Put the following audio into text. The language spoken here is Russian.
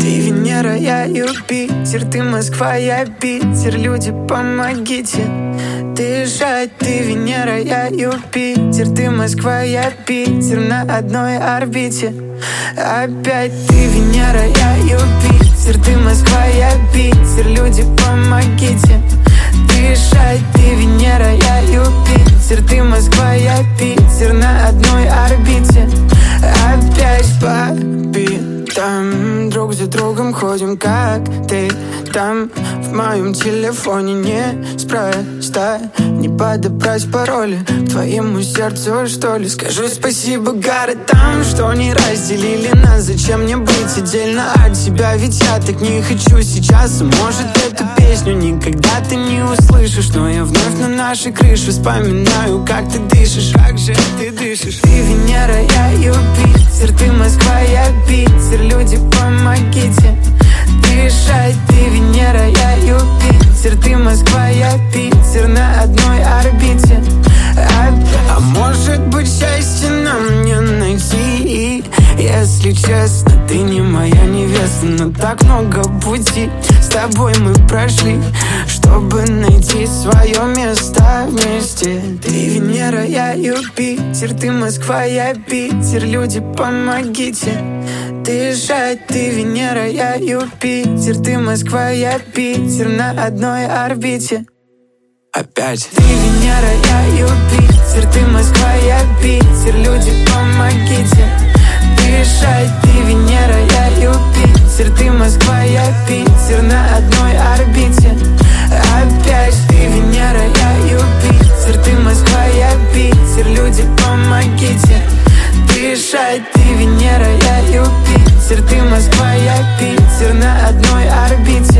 Ты Венера, я Юпитер, ты Москва, я Питер. Люди, помогите дышать. Ты Венера, я Юпитер, ты Москва, я Питер. На одной орбите опять. Ты Венера, я Юпитер, ты Москва, я Питер. Люди, помогите дышать. Ты Венера, я Юпитер, ты Москва, я Питер. На одной орбите опять. Папи, там друг за другом ходим, как ты там. В моем телефоне неспроста не подобрать пароли к твоему сердцу, что ли. Скажу спасибо городам, что не разделили нас. Зачем мне быть отдельно от тебя, ведь я так не хочу сейчас. Может, эту песню никогда ты не услышишь, но я вновь на нашей крыше вспоминаю, как ты дышишь. Как же ты дышишь? Ты Венера, я Юпитер, ты Москва, я Питер. Люди, помогите дышать. Ты Венера, я Юпитер, ты Москва, я Питер. На одной орбите. А может быть, счастье нам не найти? Если честно, ты не моя невеста, но так много пути с тобой мы прошли, чтобы найти свое место вместе. Ты Венера, я Юпитер, ты Москва, я Питер. Люди, помогите дышать. Ты Венера, я Юпитер, ты Москва, я Питер. На одной орбите опять. Ты Венера, я Юпитер, ты Москва, я Питер. Люди, помогите дышать. Ты Венера, я Юпитер, ты Москва, я Питер. На одной орбите опять. Ты Венера, я Юпитер, ты Москва, я Питер. Люди, помогите дышать. Ты Венера, я Юпитер, ты Москва, я Питер. На одной орбите